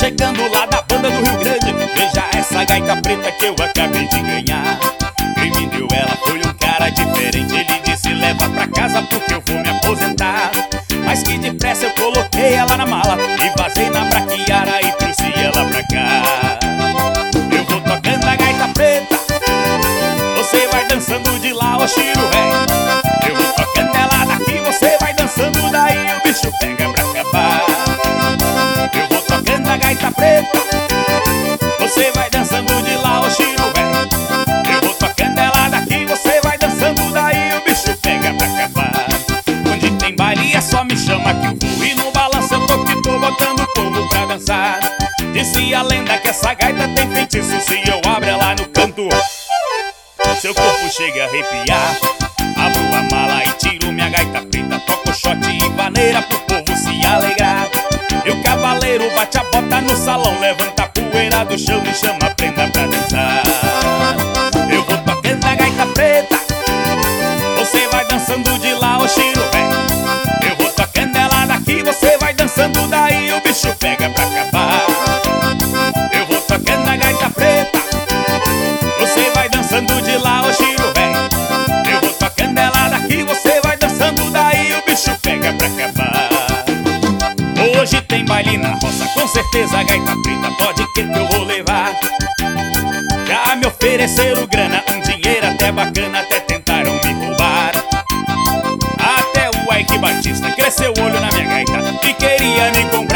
chegando lá da banda do Rio Grande. Veja essa gaita preta que eu acabei de ganhar. Quem me deu ela foi um cara diferente. Ele disse: leva pra casa porque eu vou me aposentar. Mas que depressa eu coloquei ela na mala e vazei na braquiara e trouxe ela pra cá. Eu vou tocando a gaita preta, você vai dançando de lá, ô Chiro Ré. Eu vou tocando ela daqui, você vai dançando daí, o bicho pega pra acabar. Eu vou tocando a gaita preta, você vai dançando de lá, ô Chiro Ré. Eu vou tocando ela daqui, você vai dançando daí, o bicho pega pra acabar. Onde tem baile é só me chama que eu vou, e no balanço eu tô que tô botando o povo pra dançar. Disse a lenda que essa gaita tem feitiço, se eu abro ela no canto seu corpo chega a arrepiar. Abro a mala e tiro minha gaita preta, toco shot e vaneira pro povo se alegrar. E o cavaleiro bate a bota no salão, levanta a poeira do chão e chama a prenda pra dançar. Eu vou tocando a gaita preta, você vai dançando de lá, ô Chiro Ré. Eu vou tocando ela daqui, você vai dançando daí, o bicho pega pra acabar. Eu vou tocando a gaita preta, você vai dançando de lá, ô Chiro Ré. Eu vou tocando ela daqui, você vai dançando daí, o bicho pega pra acabar. Hoje tem baile na roça, com certeza a gaita preta pode crer que eu vou levar. Já me ofereceram grana, um dinheiro até bacana, até tentaram me roubar. Até o Ike Batista cresceu o olho na minha gaita e queria me comprar.